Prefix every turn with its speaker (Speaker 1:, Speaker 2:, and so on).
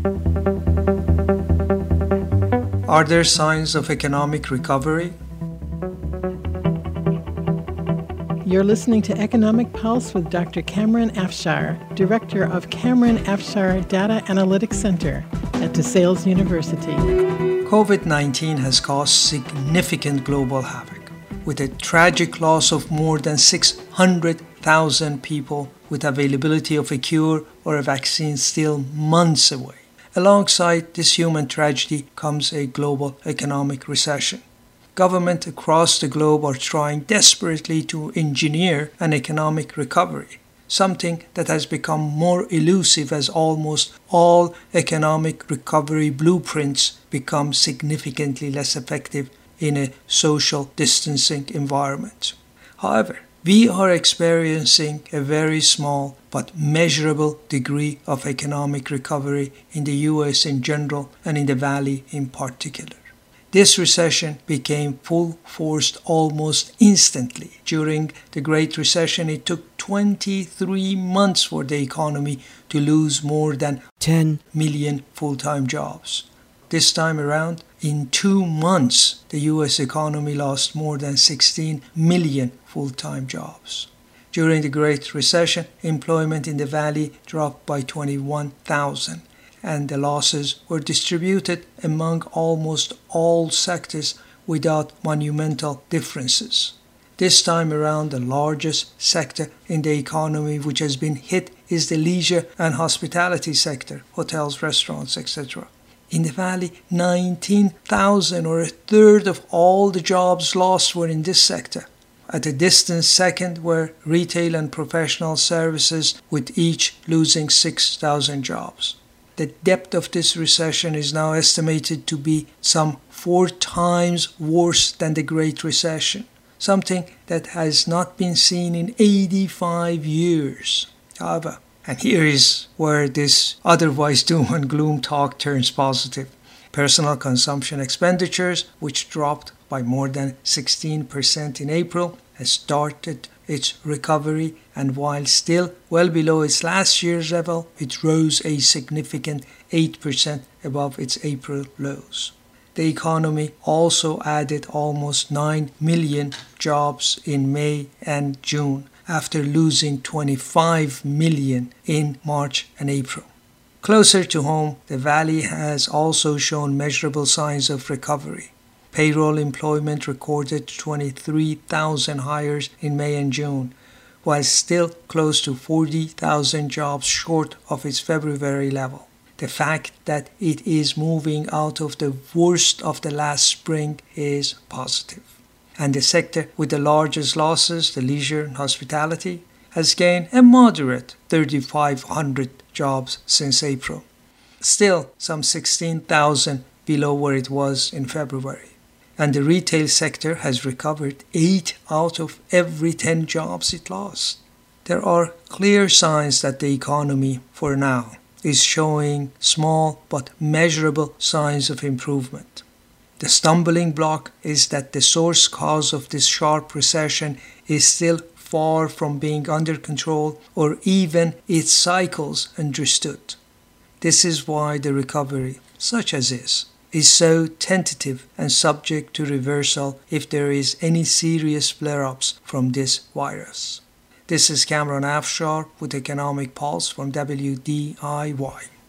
Speaker 1: Are there signs of economic recovery?
Speaker 2: You're listening to Economic Pulse with Dr. Cameron Afshar, Director of Cameron Afshar Data Analytics Center at DeSales University.
Speaker 1: COVID-19 has caused significant global havoc, with a tragic loss of more than 600,000 people, with availability of a cure or a vaccine still months away. Alongside this human tragedy comes a global economic recession. Governments across the globe are trying desperately to engineer an economic recovery, something that has become more elusive as almost all economic recovery blueprints become significantly less effective in a social distancing environment. However, we are experiencing a very small but measurable degree of economic recovery in the US in general and in the Valley in particular. This recession became full-force almost instantly. During the Great Recession, it took 23 months for the economy to lose more than 10 million full-time jobs. This time around, in 2 months, the US economy lost more than 16 million full-time jobs. During the Great Recession, employment in the Valley dropped by 21,000. And the losses were distributed among almost all sectors without monumental differences. This time around, the largest sector in the economy which has been hit is the leisure and hospitality sector, hotels, restaurants, etc. In the Valley, 19,000 or a third of all the jobs lost were in this sector. At a distant second were retail and professional services, with each losing 6,000 jobs. The depth of this recession is now estimated to be some 4 times worse than the Great Recession, something that has not been seen in 85 years. However, and here is where this otherwise doom and gloom talk turns positive. Personal consumption expenditures, which dropped by more than 16% in April, has started its recovery, and while still well below its last year's level, it rose a significant 8% above its April lows. The economy also added almost 9 million jobs in May and June, after losing 25 million in March and April. Closer to home, the Valley has also shown measurable signs of recovery. Payroll employment recorded 23,000 hires in May and June, while still close to 40,000 jobs short of its February level. The fact that it is moving out of the worst of the last spring is positive. And the sector with the largest losses, the leisure and hospitality, has gained a moderate 3,500 jobs since April. Still some 16,000 below where it was in February. And the retail sector has recovered 8 out of every 10 jobs it lost. There are clear signs that the economy, for now, is showing small but measurable signs of improvement. The stumbling block is that the source cause of this sharp recession is still far from being under control or even its cycles understood. This is why the recovery, such as is so tentative and subject to reversal if there is any serious flare-ups from this virus. This is Cameron Afshar with Economic Pulse from WDIY.